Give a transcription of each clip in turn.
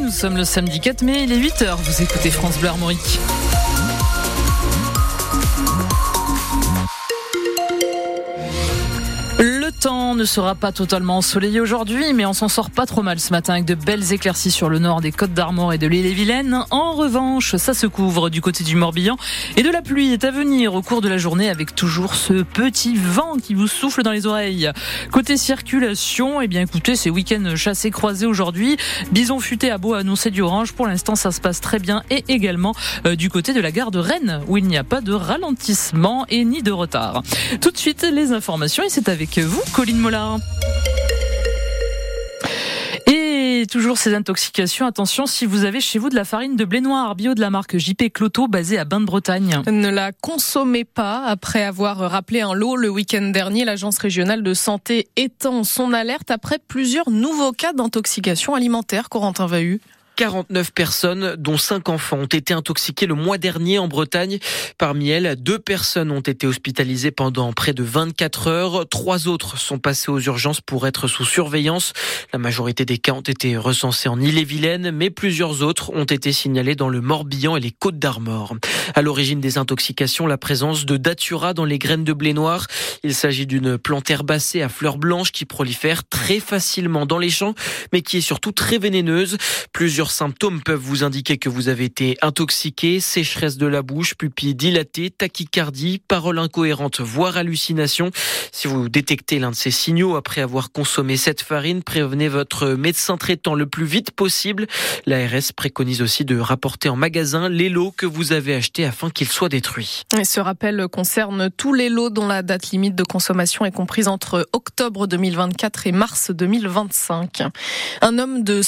nous sommes le samedi 4 mai, il est 8h, vous écoutez France Bleu Armorique. Le temps ne sera pas totalement ensoleillé aujourd'hui, mais on s'en sort pas trop mal ce matin avec de belles éclaircies sur le nord des Côtes d'Armor et de l'Ille-et-Vilaine. En revanche, ça se couvre du côté du Morbihan et de la pluie est à venir au cours de la journée avec toujours ce petit vent qui vous souffle dans les oreilles. Côté circulation, eh bien écoutez, c'est week-end chassé croisé aujourd'hui. Bison futé à beau annoncer du orange. Pour l'instant, ça se passe très bien et également du côté de la gare de Rennes où il n'y a pas de ralentissement et ni de retard. Tout de suite, les informations et c'est avec vous, Colline Mollard. Et toujours ces intoxications, attention si vous avez chez vous de la farine de blé noir bio de la marque JP Cloto basée à Bain-de-Bretagne. Ne la consommez pas. Après avoir rappelé un lot le week-end dernier, l'Agence régionale de santé étend son alerte après plusieurs nouveaux cas d'intoxication alimentaire. Corentin Vahu. 49 personnes, dont 5 enfants, ont été intoxiquées le mois dernier en Bretagne. Parmi elles, 2 personnes ont été hospitalisées pendant près de 24 heures. 3 autres sont passées aux urgences pour être sous surveillance. La majorité des cas ont été recensés en Ille-et-Vilaine, mais plusieurs autres ont été signalés dans le Morbihan et les Côtes d'Armor. À l'origine des intoxications, la présence de datura dans les graines de blé noir. Il s'agit d'une plante herbacée à fleurs blanches qui prolifère très facilement dans les champs, mais qui est surtout très vénéneuse. Plusieurs symptômes peuvent vous indiquer que vous avez été intoxiqué: sécheresse de la bouche, pupilles dilatées, tachycardie, paroles incohérentes, voire hallucinations. Si vous détectez l'un de ces signaux après avoir consommé cette farine, prévenez votre médecin traitant le plus vite possible. L'ARS préconise aussi de rapporter en magasin les lots que vous avez achetés afin qu'ils soient détruits. Et ce rappel concerne tous les lots dont la date limite de consommation est comprise entre octobre 2024 et mars 2025. Un homme de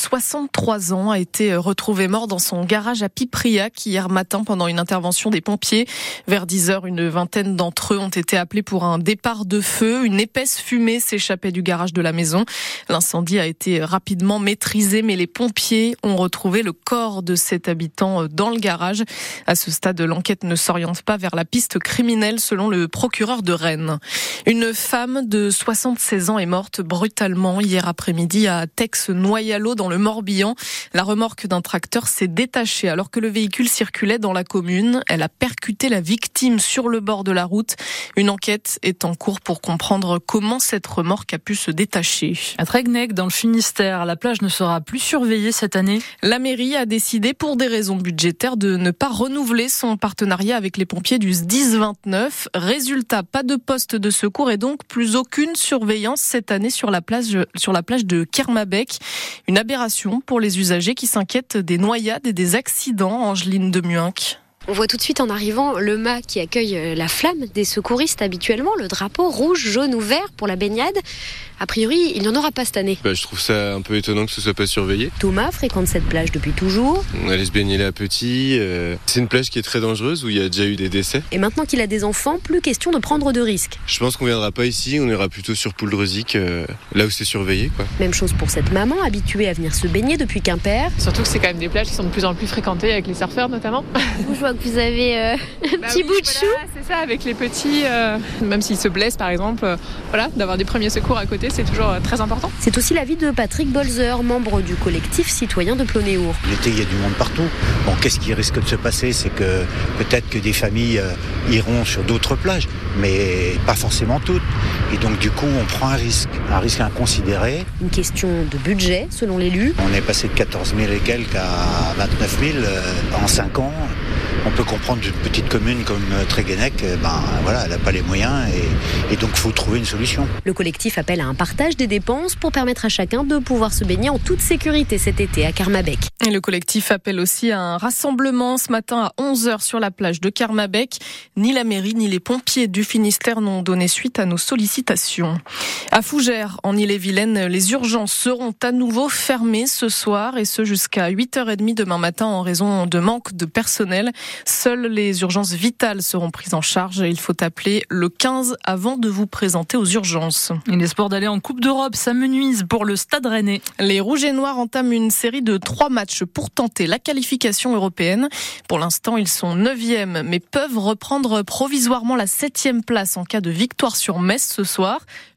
63 ans a été retrouvé mort dans son garage à Pipriac hier matin pendant une intervention des pompiers. Vers 10h, une vingtaine d'entre eux ont été appelés pour un départ de feu. Une épaisse fumée s'échappait du garage de la maison. L'incendie a été rapidement maîtrisé, mais les pompiers ont retrouvé le corps de cet habitant dans le garage. À ce stade, l'enquête ne s'oriente pas vers la piste criminelle, selon le procureur de Rennes. Une femme de 76 ans est morte brutalement hier après-midi à Tex-Noyalo dans le Morbihan. La remorque d'un tracteur s'est détachée alors que le véhicule circulait dans la commune. Elle a percuté la victime sur le bord de la route. Une enquête est en cours pour comprendre comment cette remorque a pu se détacher. À Tréguenec, dans le Finistère, la plage ne sera plus surveillée cette année. La mairie a décidé, pour des raisons budgétaires, de ne pas renouveler son partenariat avec les pompiers du SDIS 29. Résultat, pas de poste de secours et donc plus aucune surveillance cette année sur la plage de Kermabec. Une aberration pour les usagers qui s'inquiètent des noyades et des accidents. Angeline de Muinck. On voit tout de suite en arrivant le mât qui accueille la flamme des secouristes habituellement, le drapeau rouge, jaune ou vert pour la baignade. A priori, il n'y en aura pas cette année. Je trouve ça un peu étonnant que ce soit pas surveillé. Thomas fréquente cette plage depuis toujours. On allait se baigner là petit. C'est une plage qui est très dangereuse où il y a déjà eu des décès. Et maintenant qu'il a des enfants, plus question de prendre de risques. Je pense qu'on viendra pas ici, on ira plutôt sur Pouldreuzic, là où c'est surveillé, quoi. Même chose pour cette maman habituée à venir se baigner depuis Quimper. Surtout que c'est quand même des plages qui sont de plus en plus fréquentées avec les surfeurs notamment. Je vois que vous avez un petit bout de chou. Voilà, c'est ça, avec les petits, même s'ils se blessent par exemple, d'avoir des premiers secours à côté, c'est toujours très important. C'est aussi l'avis de Patrick Bolzer, membre du collectif citoyen de Plonéour. L'été, il y a du monde partout. Bon, qu'est-ce qui risque de se passer? C'est que peut-être que des familles iront sur d'autres plages, mais pas forcément toutes. Et donc du coup, on prend un risque inconsidéré. Une question de budget, selon l'élu. On est passé de 14 000 et quelques à 29 000 en 5 ans. On peut comprendre d'une petite commune comme Tréguenec, elle n'a pas les moyens et donc il faut trouver une solution. Le collectif appelle à un partage des dépenses pour permettre à chacun de pouvoir se baigner en toute sécurité cet été à Kermabec. Et le collectif appelle aussi à un rassemblement ce matin à 11h sur la plage de Kermabec. Ni la mairie ni les pompiers du Finistère n'ont donné suite à nos sollicitations. À Fougères, en Ille-et-Vilaine, les urgences seront à nouveau fermées ce soir et ce jusqu'à 8h30 demain matin en raison de manque de personnel. Seules les urgences vitales seront prises en charge. Il faut appeler le 15 avant de vous présenter aux urgences. Et l'espoir d'aller en Coupe d'Europe s'amenuise pour le Stade Rennais. Les Rouges et Noirs entament une série de 3 matchs pour tenter la qualification européenne. Pour l'instant, ils sont 9e, mais peuvent reprendre provisoirement la 7e place en cas de victoire sur Metz ce soir.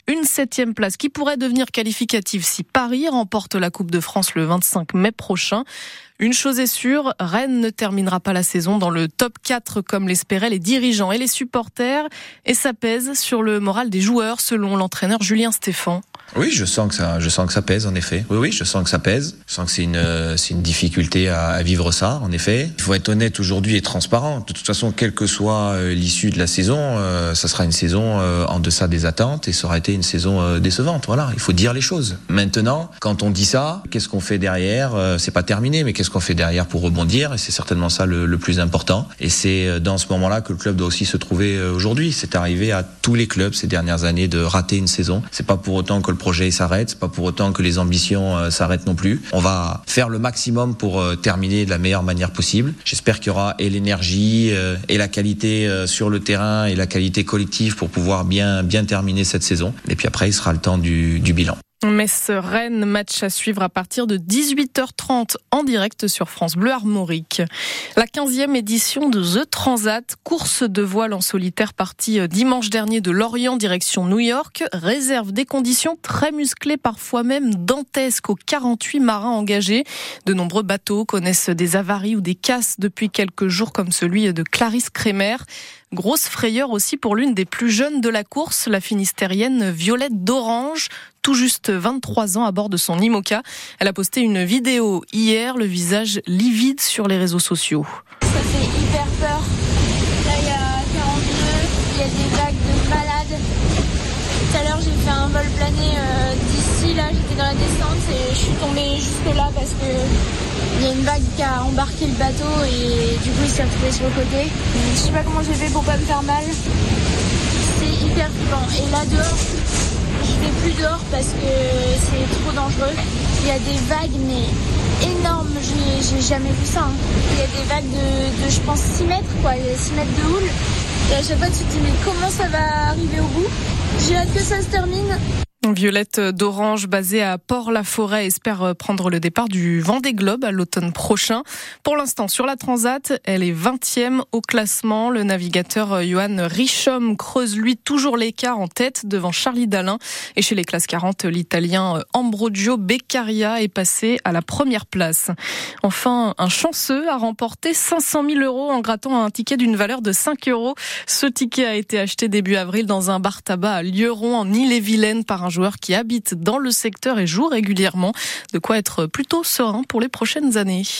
Une 7e place qui pourrait devenir qualificative si Paris remporte la Coupe de France le 25 mai prochain. Une chose est sûre, Rennes ne terminera pas la saison dans le top 4 comme l'espéraient les dirigeants et les supporters. Et ça pèse sur le moral des joueurs selon l'entraîneur Julien Stéphan. Oui, je sens que ça pèse en effet. Oui, je sens que ça pèse. Je sens que c'est une difficulté à vivre ça, en effet. Il faut être honnête aujourd'hui et transparent. De toute façon, quelle que soit l'issue de la saison, ça sera une saison en deçà des attentes et ça aura été une saison décevante. Voilà, il faut dire les choses. Maintenant, quand on dit ça, qu'est-ce qu'on fait derrière ? C'est pas terminé, mais qu'est-ce qu'on fait derrière pour rebondir ? Et c'est certainement ça le plus important. Et c'est dans ce moment-là que le club doit aussi se trouver aujourd'hui. C'est arrivé à tous les clubs ces dernières années de rater une saison. C'est pas pour autant que le projet s'arrête, c'est pas pour autant que les ambitions s'arrêtent non plus. On va faire le maximum pour terminer de la meilleure manière possible. J'espère qu'il y aura et l'énergie et la qualité sur le terrain et la qualité collective pour pouvoir bien terminer cette saison. Et puis après, il sera le temps du bilan. Metz-Rennes, match à suivre à partir de 18h30 en direct sur France Bleu Armorique. La 15e édition de The Transat, course de voile en solitaire partie dimanche dernier de Lorient direction New York, réserve des conditions très musclées, parfois même dantesques aux 48 marins engagés. De nombreux bateaux connaissent des avaries ou des casses depuis quelques jours comme celui de Clarisse Kremer. Grosse frayeur aussi pour l'une des plus jeunes de la course, la Finistérienne Violette d'Orange, tout juste 23 ans à bord de son IMOCA. Elle a posté une vidéo hier, le visage livide sur les réseaux sociaux. Ça fait hyper peur. Là, il y a 40 nœuds, il y a des vagues de malades. Tout à l'heure, j'ai fait un vol plané d'ici, là, j'étais dans la descente et je suis tombée jusque là parce que il y a une vague qui a embarqué le bateau et du coup il s'est retrouvé sur le côté. Je sais pas comment j'ai fait pour pas me faire mal. C'est hyper flippant. Et là dehors, je vais plus dehors parce que c'est trop dangereux. Il y a des vagues mais énormes, j'ai jamais vu ça. Il y a des vagues de je pense 6 mètres quoi, 6 mètres de houle. Et à chaque fois tu te dis mais comment ça va arriver au bout ? J'ai hâte que ça se termine. Violette d'Orange, basée à Port-la-Forêt, espère prendre le départ du Vendée Globe à l'automne prochain. Pour l'instant, sur la Transat, elle est 20e au classement. Le navigateur Johan Richomme creuse, lui, toujours l'écart en tête devant Charlie Dalin. Et chez les classes 40, l'Italien Ambrogio Beccaria est passé à la première place. Enfin, un chanceux a remporté 500 000 € en grattant un ticket d'une valeur de 5 €. Ce ticket a été acheté début avril dans un bar-tabac à Lieurons, en Ille-et-Vilaine, par un joueur qui habite dans le secteur et joue régulièrement. De quoi être plutôt serein pour les prochaines années.